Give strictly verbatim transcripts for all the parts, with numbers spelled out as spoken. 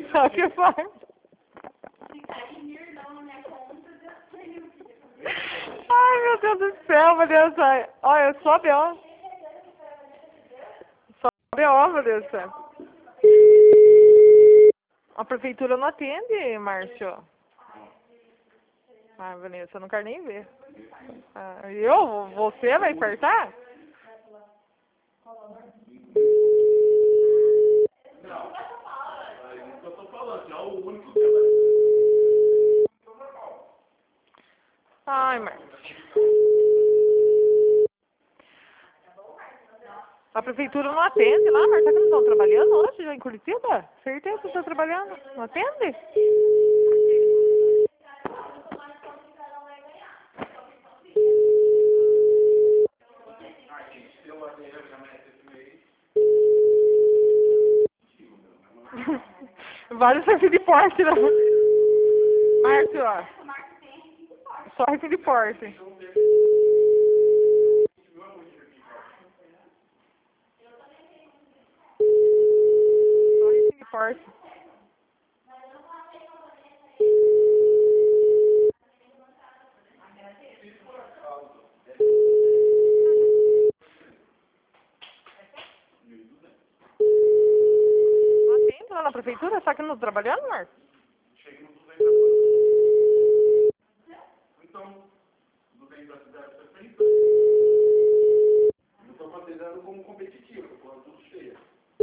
Só que faz. Ai, meu Deus do céu, meu Deus do céu. Olha, sobe, ó. Sobe, ó, meu Deus do céu. A prefeitura não atende, Márcio. Ah, Vanessa, eu não quero nem ver. Ah, eu? Você vai apertar? Não, eu só tô falando que é o único que vai... Ai, Márcio. A prefeitura não atende lá, Márcio. Será que eles estão trabalhando hoje já em Curitiba? Certeza que estão trabalhando. Não atende? Vários refis de porte, né? Márcio, ó. Só refis de porte. Só refis de porte. Não atende lá na prefeitura? Só que não estão trabalhando, Márcio? Chega no duzentos agora. Então, duzentos da cidade perfeita. Não estou considerando como competitivo, estou falando tudo cheio.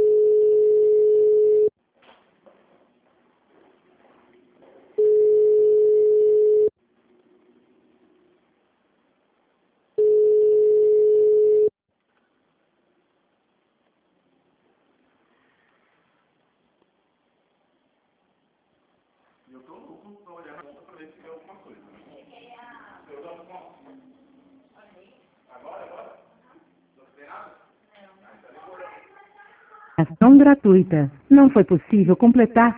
E eu estou louco para olhar na conta para ver se tem alguma coisa. Eu dou uma... Agora, agora? Não tem nada? Não. Ah, então demorou. Ação gratuita. Não foi possível completar